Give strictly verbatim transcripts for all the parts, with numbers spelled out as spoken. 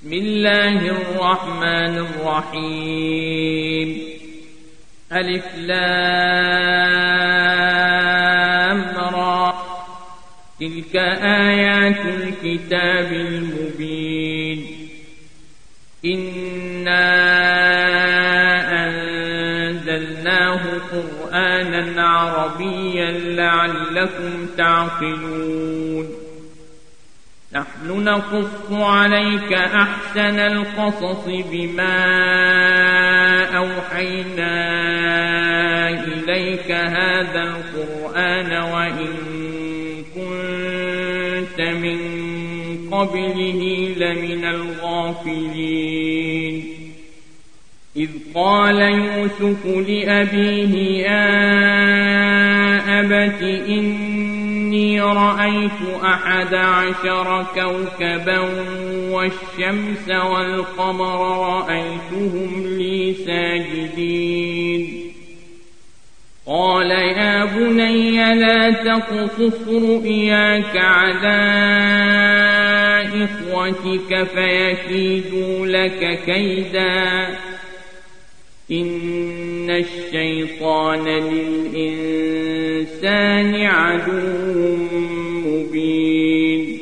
بسم الله الرحمن الرحيم ألف لام را تلك آيات الكتاب المبين إنا أنزلناه قرآنا عربيا لعلكم تعقلون نحن نقص عليك أحسن القصص بما أوحينا إليك هذا القرآن وإن كنت من قبله لمن الغافلين إذ قال يوسف لأبيه يا أبت إني رأيت أحد عشر كوكبا والشمس والقمر رأيتهم لي ساجدين قال يا بني لا تقصص رؤياك على إخوتك فيكيدوا لك كيدا إن الشيطان للإنسان عدو مبين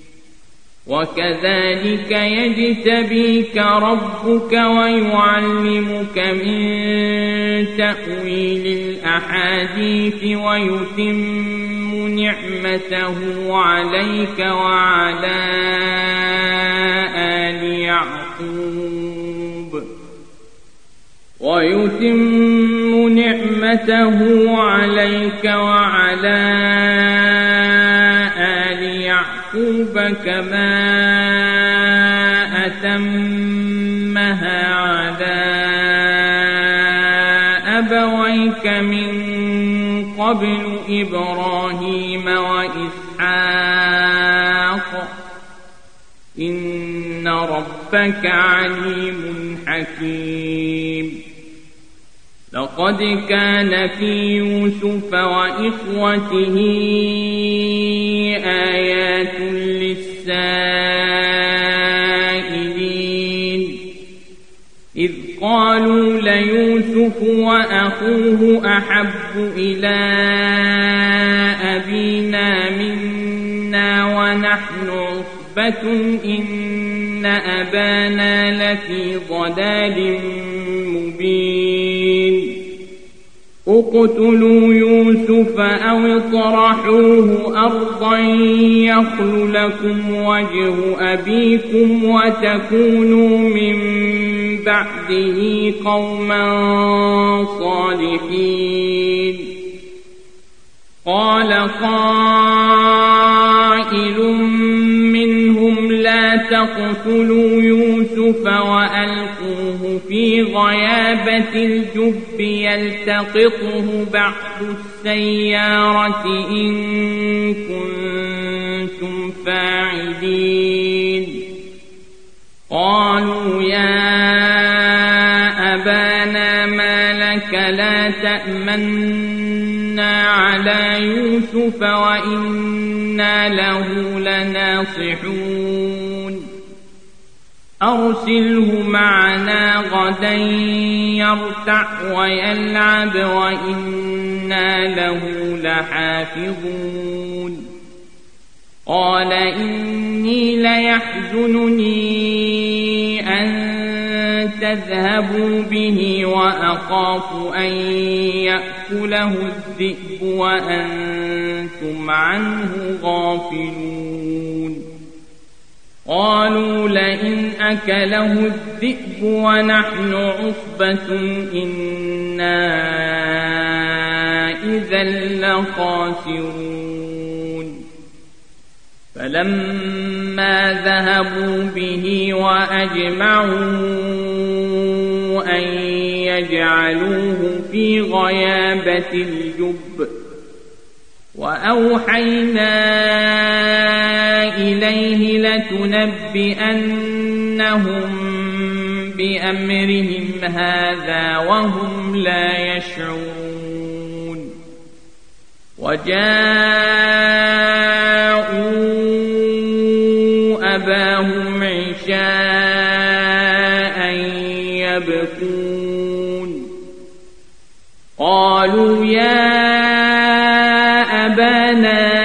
وكذلك يجتبيك ربك ويعلمك من تأويل الأحاديث ويتم نعمته عليك وعلى آل يعقوب ويتم نعمته عليك وعلى آل يعقوب كما أتمها على أبويك من قبل إبراهيم وإسحاق إن ربك عليم حكيم لقد كان في يوسف وإخوته آيات للسائلين إذ قالوا ليوسف وأخوه أحب إلى أبينا منا ونحن عصبة إن أبانا لفي ضلال مبين اقتلوا يوسف أو اطرحوه أرضا يخل لكم وجه أبيكم وتكونوا من بعده قوما صالحين قال قائل منهم لا تقتلوا يوسف وألقوه في غيابة الجب يلتقطه بعض السيارة إن كنتم فاعلين قالوا يا أبانا ما لك لا تأمنا على يوسف وإنا له لناصحون أرسله معنا غدا يرتع ويلعب وإنا له لحافظون قال إني ليحزنني أن تذهبوا به وأخاف أن يأكله الذئب وأنتم عنه غافلون قالوا لئن أكله الذئب ونحن عصبة إنا إذا لخاسرون فلما ذهبوا به وأجمعوا أن يجعلوه في غيابة الجب وأوحينا إليه لتنبئنهم بأمرهم هذا وهم لا يشعرون وجاءوا أباهم عشاء أن يبكون قالوا يا أبانا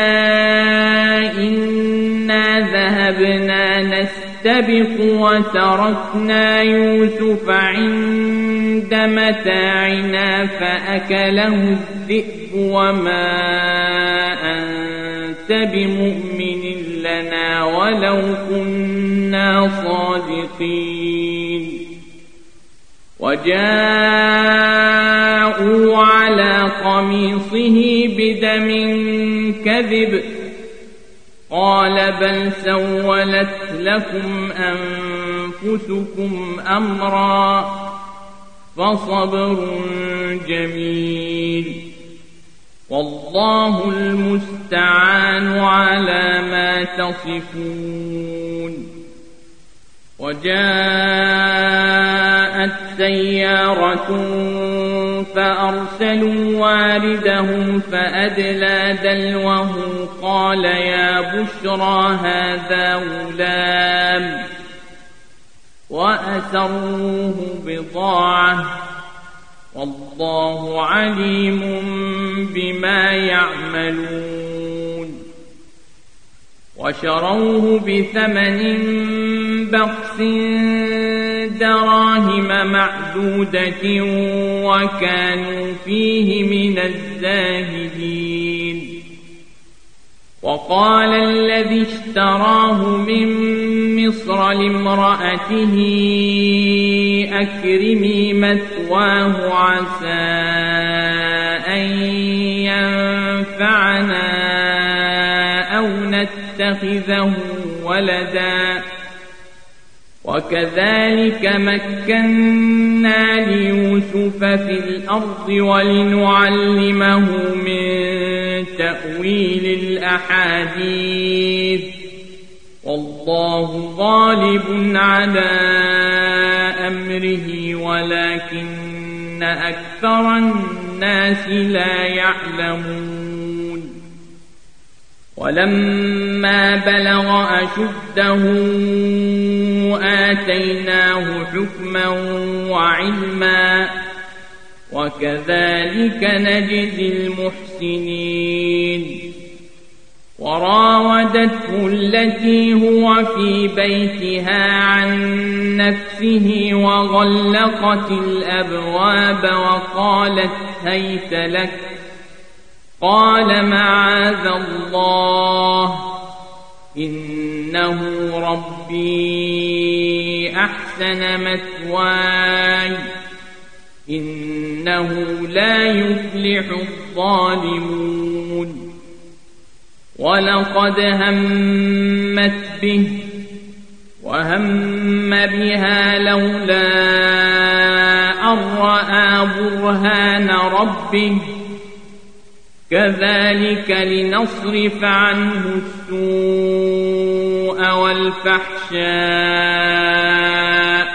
إنا ذهبنا نستبق وتركنا يوسف عند متاعنا فأكله الذئب وما أنت بمؤمن لنا ولو كنا صادقين وجاءوا على قميصه بدم كذب قال بل سولت لكم أنفسكم أمرا فصبر جميل والله المستعان على ما تصفون وجاءت سيارة فأرسلوا واردهم فأدلى دلوه قال يا بشرى هذا غلام وأسروه بضاعة والله عليم بما يعملون وشروه بثمن بخس دراهم معدودة وكانوا فيه من الزاهدين وقال الذي اشتراه من مصر لامرأته أكرمي مثواه عسى أن ينفعنا أو نتخذه ولدا وكذلك مكنا ليوسف في الأرض ولنعلمه من تأويل الأحاديث والله غالب على أمره ولكن أكثر الناس لا يعلمون ولما بلغ أشده آتيناه حكما وعلما وكذلك نجزي المحسنين وراودته التي هو في بيتها عن نفسه وغلقت الأبواب وقالت هيت لك قال معاذ الله إنه ربي أحسن مثواي إنه لا يفلح الظالمون ولقد همت به وهم بها لولا أن رأى برهان ربه كذلك لنصرف عنه السوء والفحشاء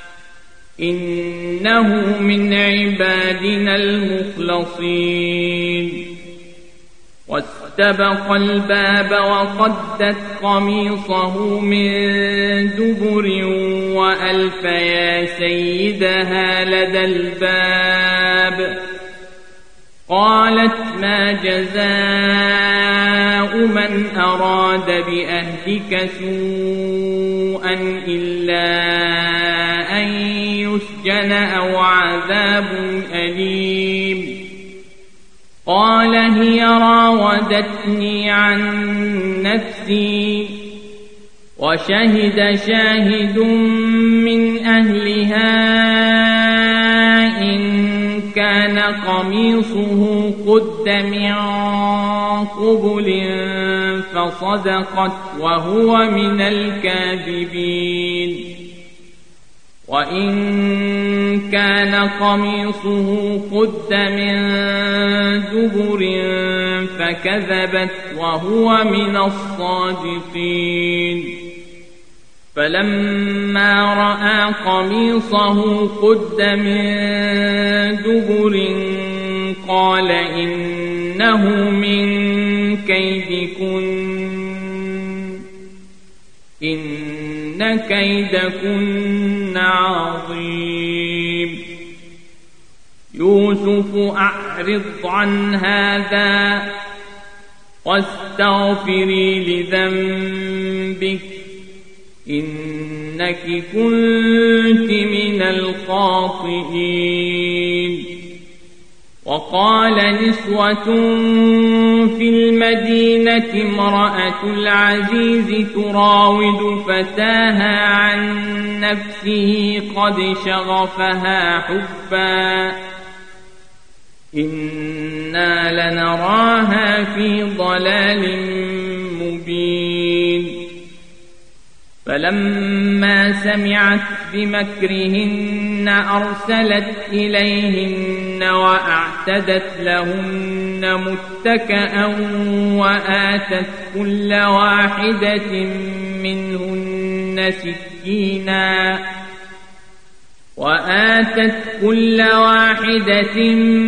إنه من عبادنا المخلصين واستبق الباب وقدت قميصه من دبر وألف يا سيدها لدى الباب قالت ما جزاء من أراد بأهلك سوءا إلا أن يسجن أو عذاب أليم قال هي راودتني عن نفسي وشهد شاهد من أهلها إن كان قميصه قد من قبل فصدقت وهو من الكاذبين وإن كان قميصه قد من دبر فكذبت وهو من الصادقين فلما رأى قميصه قد من دبر قال إنه من كيدكن إن إن كيدكن عظيم يوسف أعرض عن هذا واستغفري لذنبك إنك كنت من الخاطئين. وقال نسوة في المدينة امرأة العزيز تراود فتاها عن نفسه قد شغفها حبا إنا لنراها في ضلال مبين. فلما سمعت بمكرهن أرسلت إليهن وأعتدت لهن متكئا وآتت كل واحدة منهن سكينا وآتت كل واحدة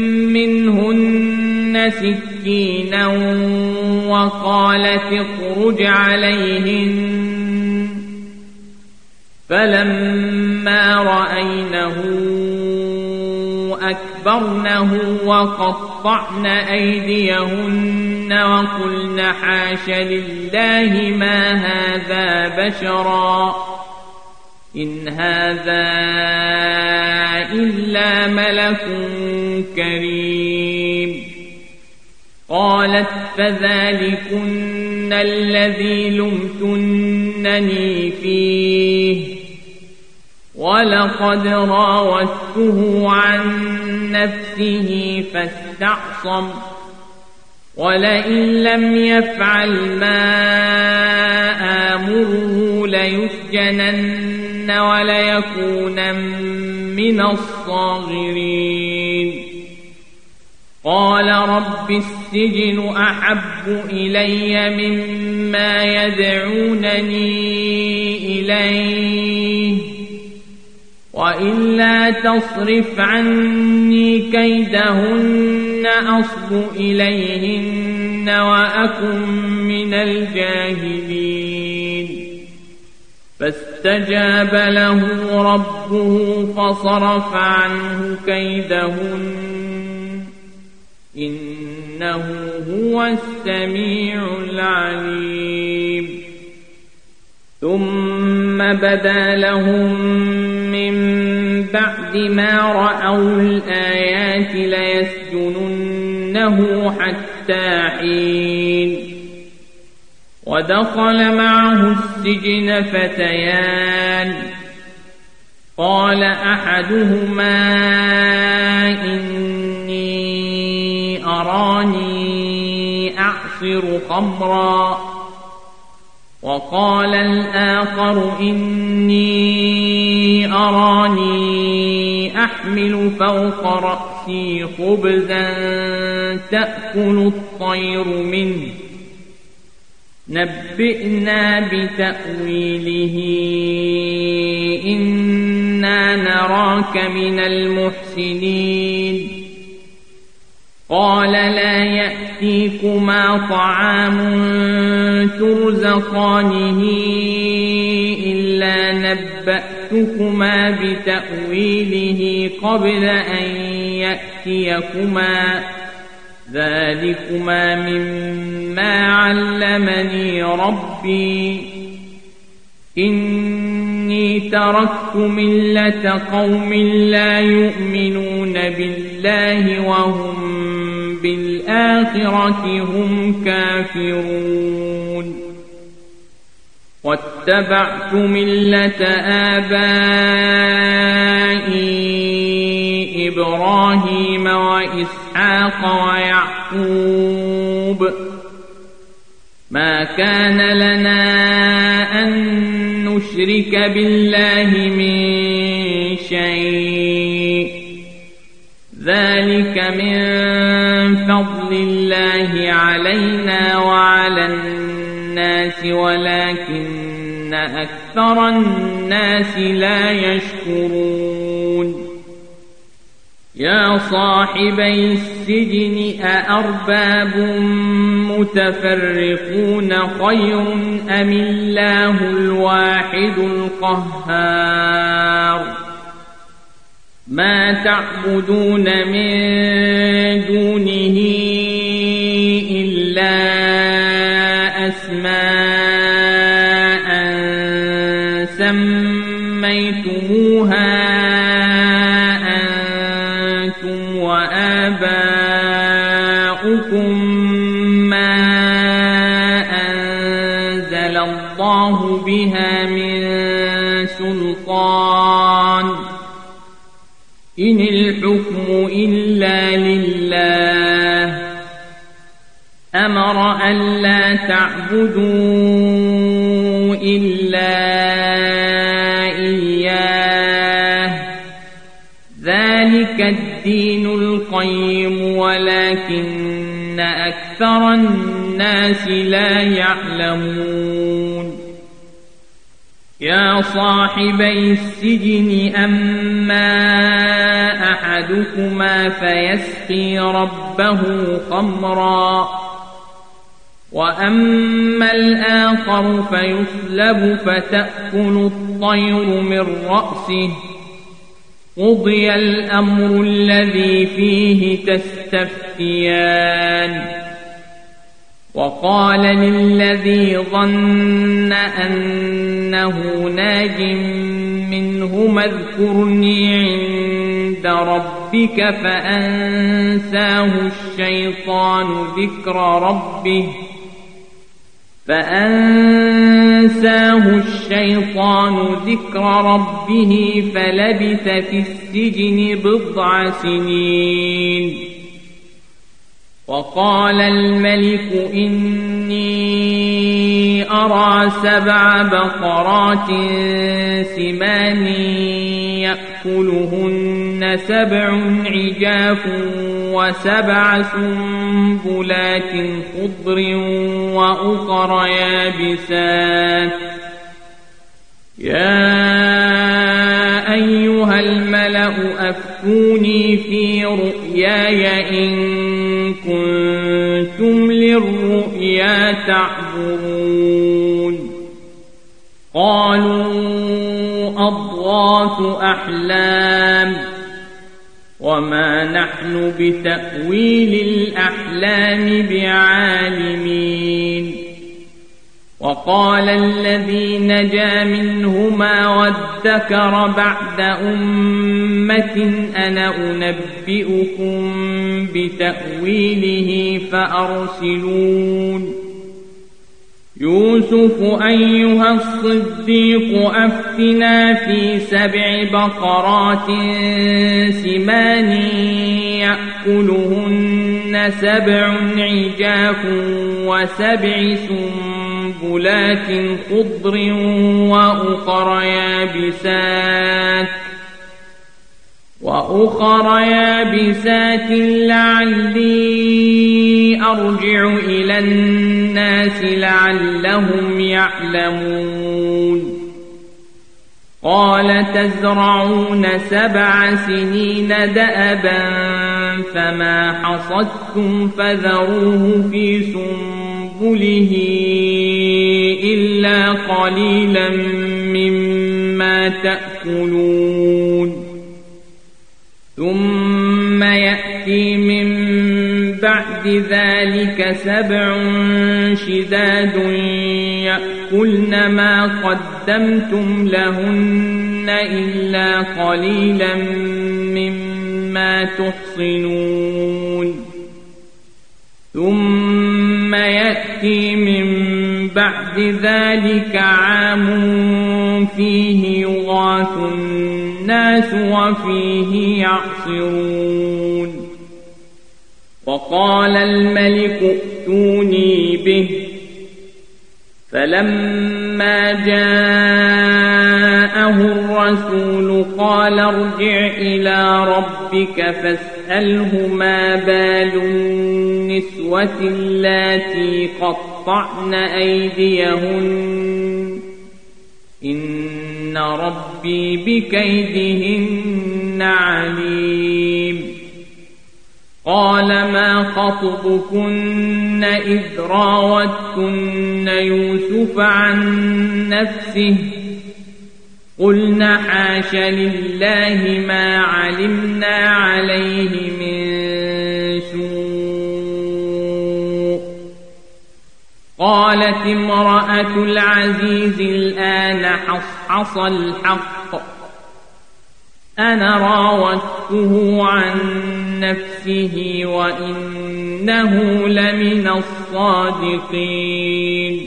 منهن سكينا وقالت اخرج عليهن. فلما رأينه أكبرنه وقطعن أيديهن وقلن حاش لله ما هذا بشرا إن هذا إلا ملك كريم. قالت فذلكن الذي لمتنني فيه ولقد راودته عن نفسه فاستعصم ولئن لم يفعل ما آمره ليسجنن وليكونن من الصاغرين. قال رب السجن أحب إلي مما يدعونني إليه وإلا تصرف عني كيدهن أصب إليهن وأكن من الجاهلين. فاستجاب له ربه فصرف عنه كيدهن إنه هو السميع العليم. ثم بدا لهم من بعد ما رأوا الآيات ليسجننه حتى حين. ودخل معه السجن فتيان قال أحدهما إني أراني أعصر خمرا وقال الآخر إني أراني أحمل فوق رأسي خبزا تأكل الطير منه نبئنا بتأويله إنا نراك من المحسنين. قال لا يأتيكما طعام ترزقانه إلا نبأتكما بتأويله قبل أن يأتيكما ذلكما مما علمني ربي إني تركت ملة قوم لا يؤمنون بالله وهم بالآخرة هم كافرون. واتبعت ملة آبائي إبراهيم وإسحاق ويعقوب ما كان لنا أن نشرك بالله من شيء ذلك من فضل الله علينا وعلى الناس ولكن أكثر الناس لا يشكرون. يا صاحبي السجن أأرباب متفرقون خير أم الله الواحد القهار ما تعبدون من دونه إلا أسماء سميتموها أنتم وآباؤكم ما أنزل الله بها من سلطان إن الحكم إلا لله أمر ألا تعبدوا إلا إياه ذلك الدين القيم ولكن أكثر الناس لا يعلمون يا صاحبي السجن أما أحدكما فيسقي ربه خمرا وأما الآخر فيصلب فتأكل الطير من رأسه قضي الأمر الذي فيه تستفتيان وقال للذي ظن أنه ناج منهما اذكرني عند ربك فأنساه الشيطان ذكر ربه فأنساه الشيطان ذكر ربه فلبث في السجن بضع سنين وقال الملك إني أرى سبع بقرات سمان يأكلهن سبع عجاف وسبع سنبلات خضر وأخر يابسات يا أيها الملأ أفتوني في رؤياي إن كنتم للرؤيا تعبرون قالوا أضغاث أحلام وما نحن بتأويل الأحلام بعالمين وقال الذي نجا منهما وادكر بعد أمة أنا أنبئكم بتأويله فأرسلون يوسف أيها الصديق أفتنا في سبع بقرات سمان يأكلهن سبع عجاف وسبع سنبلات خضر وأخر يابسات وأخر يابسات لعلي أرجع إلى الناس لعلهم يعلمون قال تزرعون سبع سنين دأبا فما حصدتم فذروه في سنبله إلا قليلا مما تأكلون ثم يأتي من بعد ذلك سبع شداد يأكلن ما قدمتم لهن إلا قليلا مما تحصنون ثم يأتي من بعد ذلك عام فيه يغاث الناس وفيه يعصرون وقال الملك ائتوني به فلما جاءه الرسول قال ارجع إلى ربك فاسأله ما بال النسوة اللاتي قطعن أيديهن إن إن ربي بكيدهن عليم قال ما خطبكن إذ راوتن يوسف عن نفسه قلنا حاش لله ما علمنا عليه من سوء قالت امرأة العزيز الآن حصحص الحق أنا راودته عن نفسه وإنه لمن الصادقين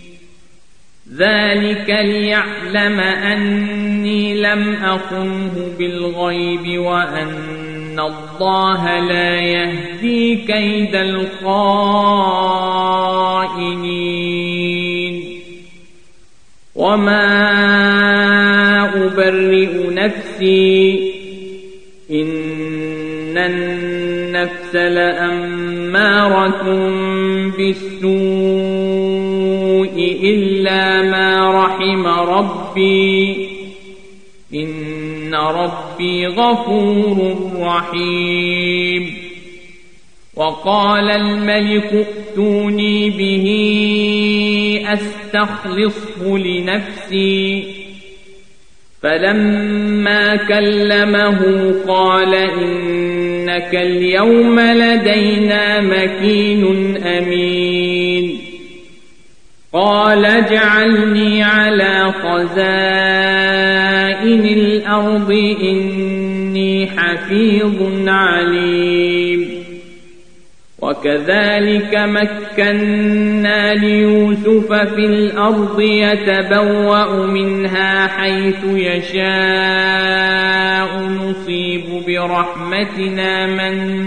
ذلك ليعلم أني لم أخنه بالغيب وأن الله لا يهدي كيد الخائنين وما أبرئ نفسي إن النفس لأمارة بالسوء إلا ما رحم ربي إن ربي غفور رحيم وقال الملك ائتوني به أستخلصه لنفسي فلما كلمه قال إنك اليوم لدينا مكين أمين قال اجعلني على خزائن الأرض إني حفيظ عليم وكذلك مكنا ليوسف في الأرض يتبوأ منها حيث يشاء نصيب برحمتنا من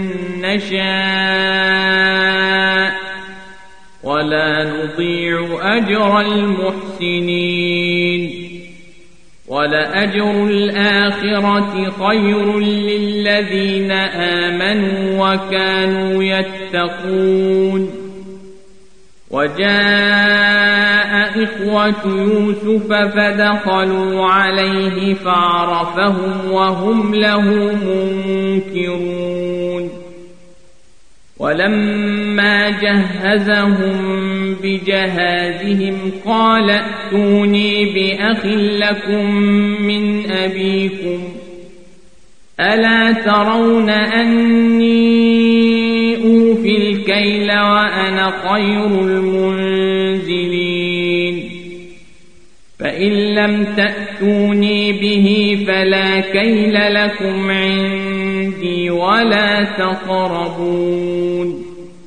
نشاء ولا نضيع أجر المحسنين ولأجر الآخرة خير للذين آمنوا وكانوا يتقون وجاء إخوة يوسف فدخلوا عليه فعرفهم وهم له منكرون ولما جهزهم بجهازهم قال ائتوني بأخ لكم من أبيكم ألا ترون أني أوفي الكيل وأنا خير المنزلين فإن لم تأتوني به فلا كيل لكم عندي ولا تقربون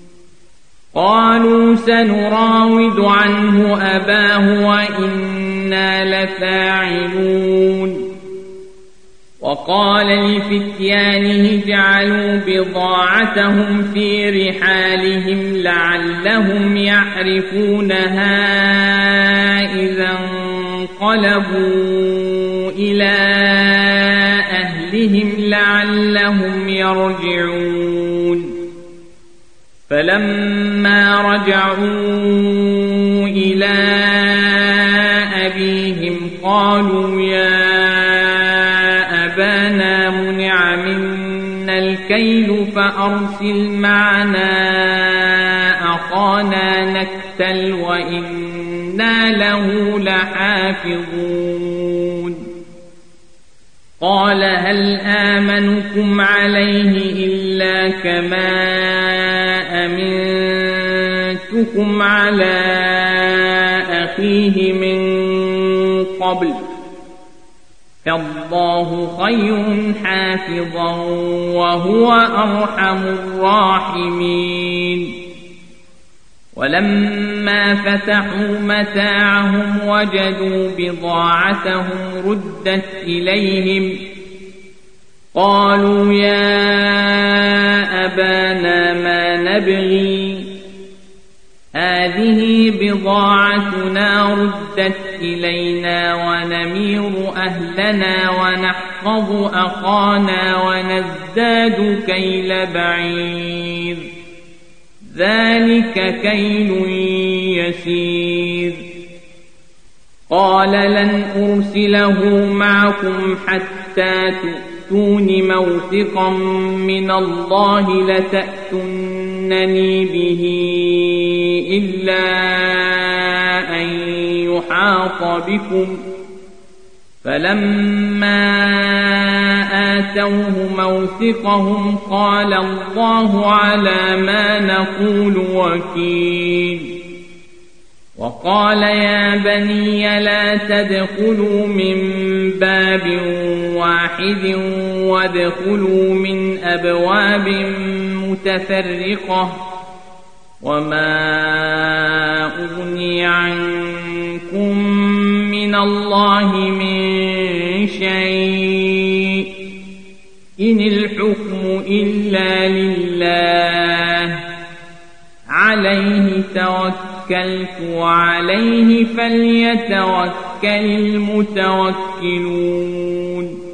قالوا سنراود عنه أباه وإنا لفاعلون وقال لفتيانه اجعلوا بضاعتهم في رحالهم لعلهم يعرفونها إذا انقلبوا إلى أهلهم لعلهم يرجعون فلما رجعوا إلى أبيهم قالوا يا أبانا منع منا الكيل فأرسل معنا أخانا نكتل وإنا له لحافظون قال هل آمنكم عليه إلا كما أمنتكم على أخيه من قبل فالله خير حافظا وهو أرحم الراحمين ولما فتحوا متاعهم وجدوا بضاعتهم ردت إليهم قالوا يا أبانا ما نبغي هذه بضاعتنا ردت إلينا ونمير أهلنا ونحفظ أخانا ونزداد كيل بعير ذلك كيل يسير قال لن أرسله معكم حتى تؤتون موثقا من الله لتأتونني به إلا أن يحاط بكم. فلما آتوه موثقهم قال الله على ما نقول وكيل. وقال يا بني لا تدخلوا من باب واحد وادخلوا من أبواب متفرقة وما أغني عنكم من الله من شيء إن الحكم إلا لله عليه توكلت وعليه فليتوكل المتوكلون.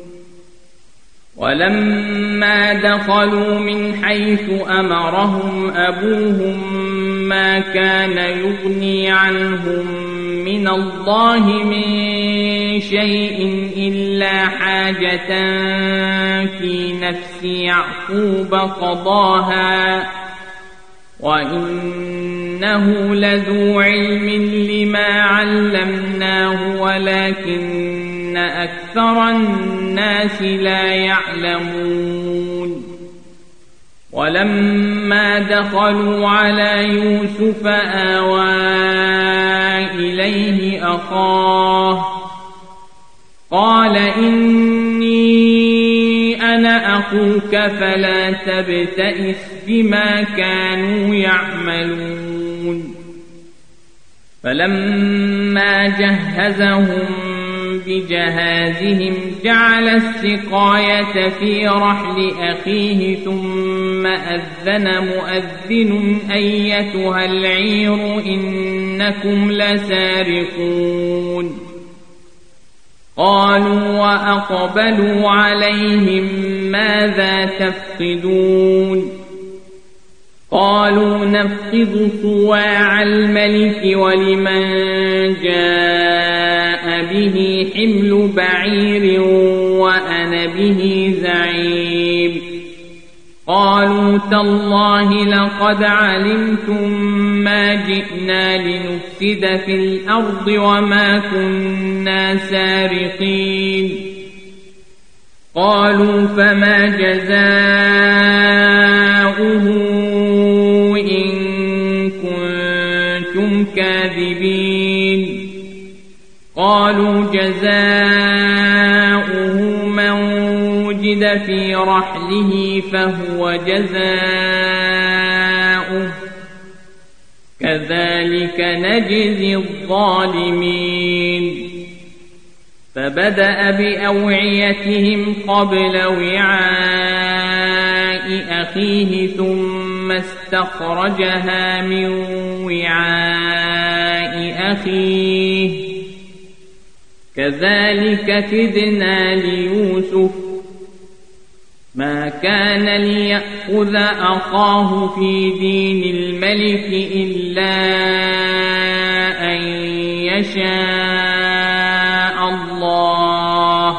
ولما دخلوا من حيث أمرهم أبوهم ما كان يغني عنهم من الله من شيء إلا حاجة في نفس يعقوب قضاها وإنه لذو علم لما علمناه ولكن أكثر الناس لا يعلمون. ولما دخلوا على يوسف آوى إليه أخاه قال إني أنا أخوك فلا تبتئس بما كانوا يعملون. فلما جهزهم بجهازهم جعل السقاية في رحل أخيه ثم أذن مؤذن أيتها العير إنكم لسارقون. قالوا وأقبلوا عليهم ماذا تفقدون؟ قالوا نفقد صواع الملك ولمن جاء به حمل بعير وأنا به زعيم. قالوا تالله لقد علمتم ما جئنا لنفسد في الأرض وما كنا سارقين. قالوا فما جزاؤه إن كنتم كاذبين؟ قالوا جزاؤه من وجد في رحله فهو جزاؤه كذلك نجزي الظالمين. فبدأ بأوعيتهم قبل وعاء أخيه ثم استخرجها من وعاء أخيه كذلك كدنا ليوسف ما كان ليأخذ أخاه في دين الملك إلا أن يشاء الله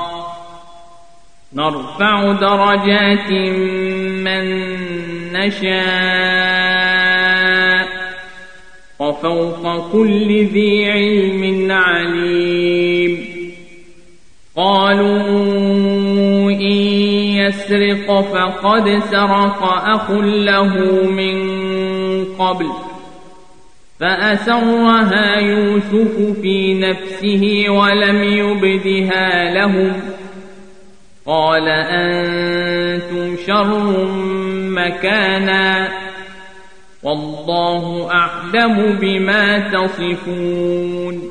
نرفع درجات من نشاء وفوق كل ذي علم عليم. قالوا إن يسرق فقد سرق أخ له من قبل فأسرها يوسف في نفسه ولم يبدها لهم قال أنتم شر مكانا والله أعلم بما تصفون.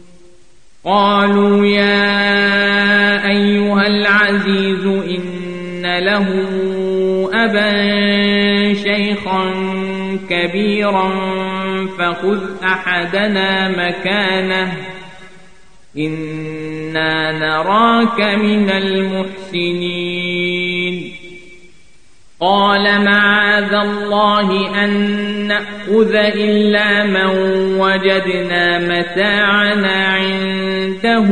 قالوا يا أيها العزيز إن له أبا شيخا كبيرا فخذ أحدنا مكانه إنا نراك من المحسنين. قال معاذ الله أن نأخذ إلا من وجدنا متاعنا عنده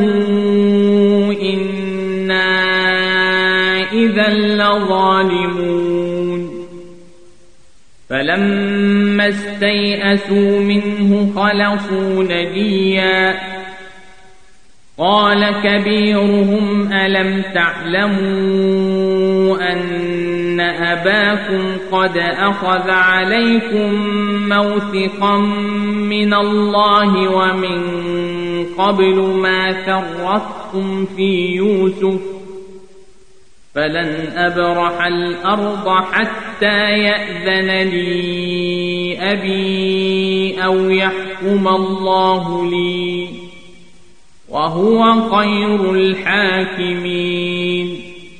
إنا إذا لظالمون فلما استيئسوا منه خلصوا نجيا قال كبيرهم ألم تعلموا أن أباكم قد أخذ عليكم موثقا من الله ومن قبل ما فرطتم في يوسف فلن أبرح الأرض حتى يأذن لي أبي أو يحكم الله لي وهو خير الحاكمين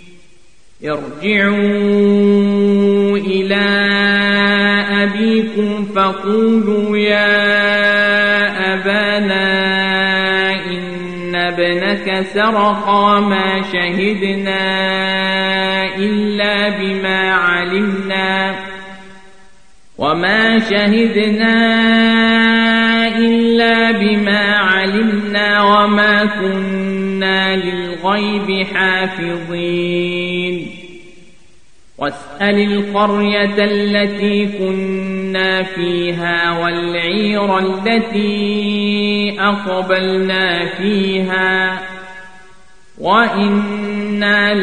ارجعوا إلى أبيكم فقولوا يا أبانا إن ابنك سرق وما شهدنا إلا بما علمنا وما شهدنا إلا بما علمنا وما كنا للغيب حافظين واسأل القرية التي كنا فيها والعير التي أقبلنا فيها وإنا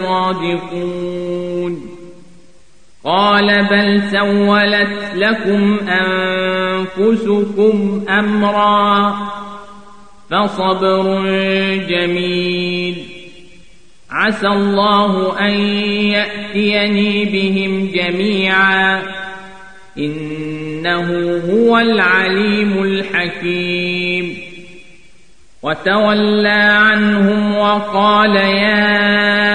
لصادقون قال بل سولت لكم أنفسكم أمرا فصبر جميل عسى الله أن يأتيني بهم جميعا إنه هو العليم الحكيم وتولى عنهم وقال يا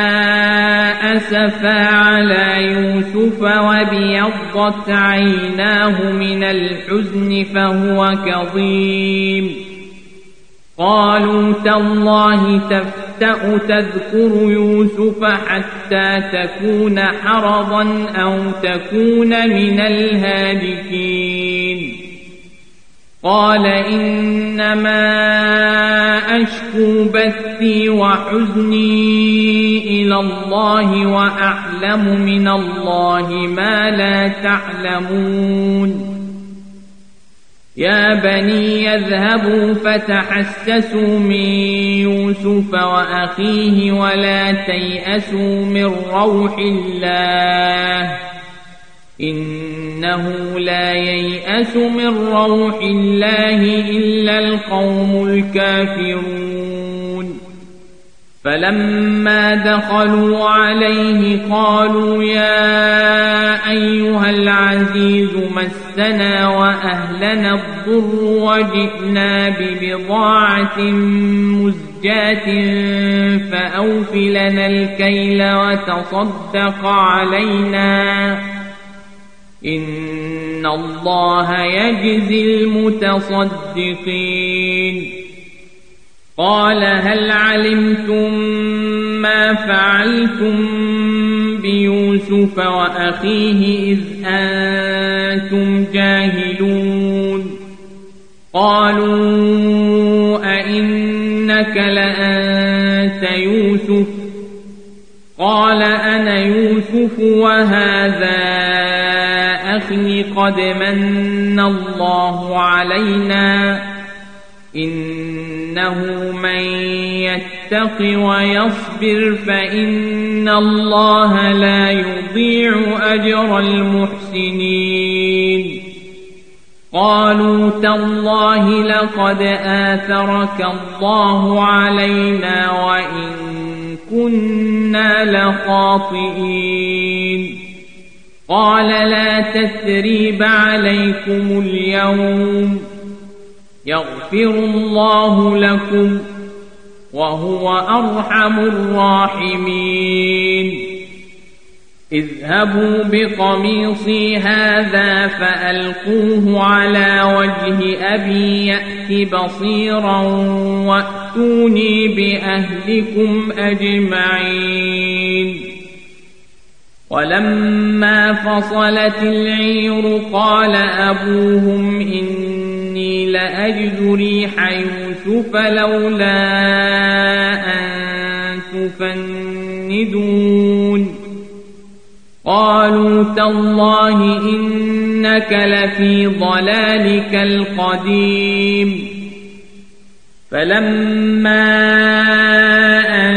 أسفا على يوسف وابيضت عيناه من الحزن فهو كظيم قالوا تالله تفتأ تذكر يوسف حتى تكون حرضا أو تكون من الهالكين قال إنما أشكو بثي وحزني إلى الله وأعلم من الله ما لا تعلمون يا بني يذهبوا فتحسسوا من يوسف وأخيه ولا تيأسوا من روح الله إنه لا ييأس من روح الله إلا القوم الكافرون فلما دخلوا عليه قالوا يا أيها العزيز مسنا وأهلنا الضر وجئنا ببضاعة مزجاة فأوف لنا الكيل وتصدق علينا إن الله يجزي المتصدقين قال هل علمتم ما فعلتم بيوسف وأخيه إذ أنتم جاهلون قالوا أئنك لأنت يوسف قال أنا يوسف وهذا أخي قد من الله علينا إنه من يتق ويصبر فإن الله لا يضيع أجر المحسنين قالوا تالله لقد آثرك الله علينا وإن كنا لخاطئين قال لا تثريب عليكم اليوم يغفر الله لكم وهو أرحم الراحمين اذهبوا بقميصي هذا فألقوه على وجه أبي يأت بصيرا وأتوني بأهلكم أجمعين ولما فصلت العير قال أبوهم إني لأجد ريح يوسف لولا أن تفندون قالوا تالله إنك لفي ضلالك القديم فلما أن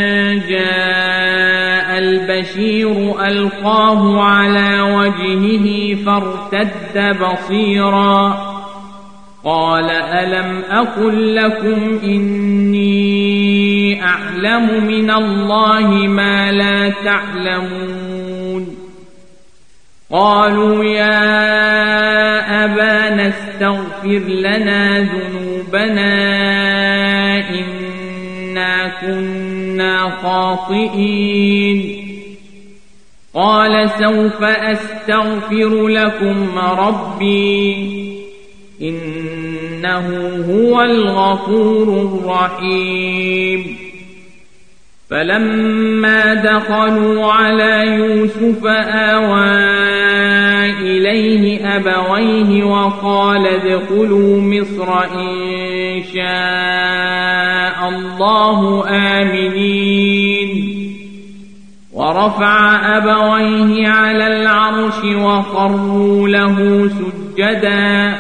جاء البشير ألقاه على وجهه فارتد بصيرا قال ألم أقل لكم إني أعلم من الله ما لا تعلمون قالوا يا أبانا استغفر لنا ذنوبنا إنا كنا خاطئين قال سوف أستغفر لكم ربي إنه هو الغفور الرحيم فلما دخلوا على يوسف آوى إليه أبويه وقال ادخلوا مصر إن شاء الله آمنين ورفع أبويه على العرش وخروا له سجدا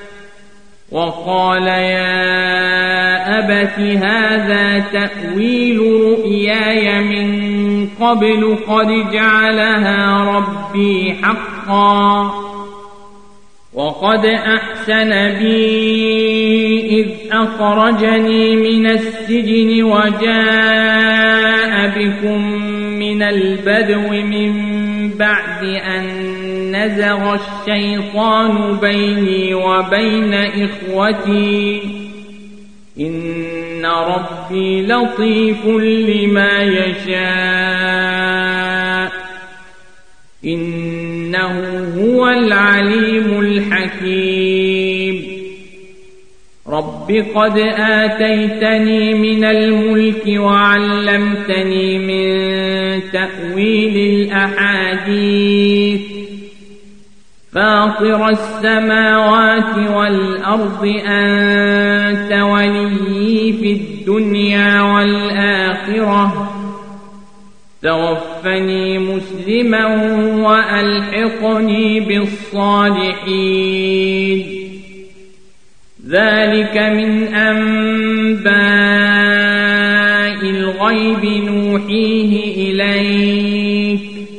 وقال يا أبت هذا تأويل رؤياي من قبل قد جعلها ربي حقا وقد أحسن بي إذ أخرجني من السجن وجاء بكم من البدو من بعد أن نزغ الشيطان بيني وبين إخوتي إن ربي لطيف لما يشاء إنه هو العليم الحكيم رب قد آتيتني من الملك وعلمتني من تأويل الأحاديث فاطر السماوات والأرض أنت وليي في الدنيا والآخرة توفني مسلما وألحقني بالصالحين ذلك من أنباء الغيب نوحيه إليك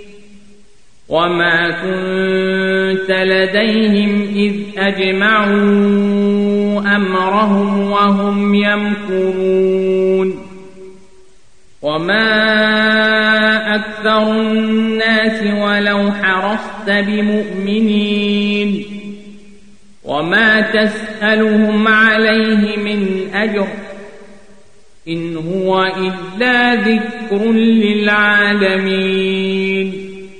وما كنت لديهم إذ أجمعوا أمرهم وهم يمكرون وما أكثر الناس ولو حرصت بمؤمنين وما تسألهم عليه من أجر إن هو إلا ذكر للعالمين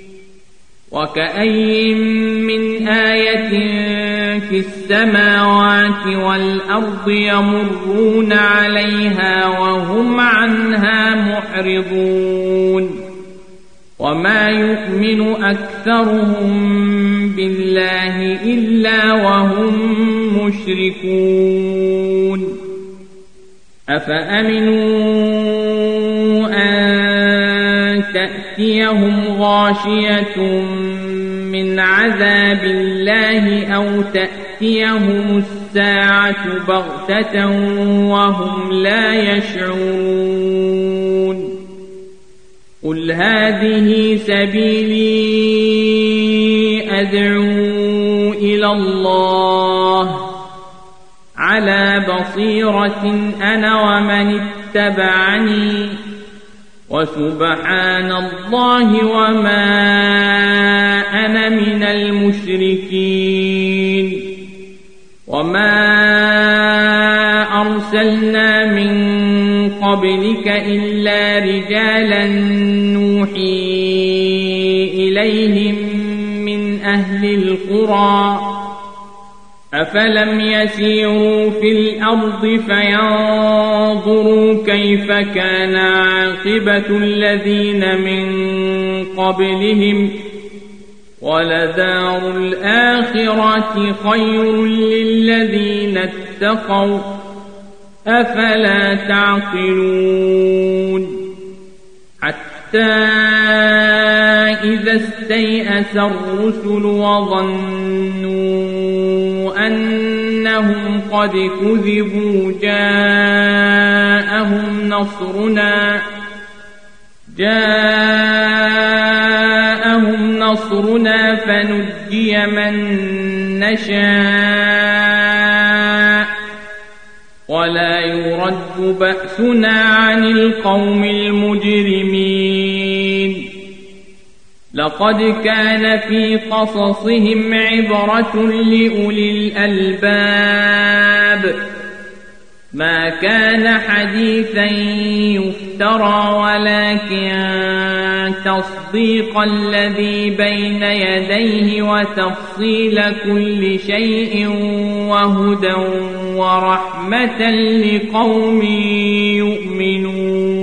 وكأي من آية في السماوات والأرض يمرون عليها وهم عنها معرضون وما يؤمن أكثرهم بالله إلا وهم مشركون أفأمنوا أن تأتيهم غاشية من عذاب الله أو تأتيهم الساعة بغتة وهم لا يشعرون قل هذه سبيلي أدعو إلى الله على بصيرة أنا ومن اتبعني وسبحان الله وما أنا من المشركين وما أرسلنا من قبلك إلا رجالا نوحي إليهم من أهل القرى أفلم يسيروا في الأرض فينظروا كيف كان عاقبة الذين من قبلهم ولدار الآخرة خير للذين اتقوا أفلا تعقلون حتى إذا استيأس الرسل وظنوا أنهم قد كذبوا جاءهم نصرنا جاءهم نصرنا فنجي من نشاء ولا يرد بأسنا عن القوم المجرمين لقد كان في قصصهم عبرة لأولي الألباب ما كان حديثا يفترى ولكن تصديق الذي بين يديه وتفصيل كل شيء وهدى ورحمة لقوم يؤمنون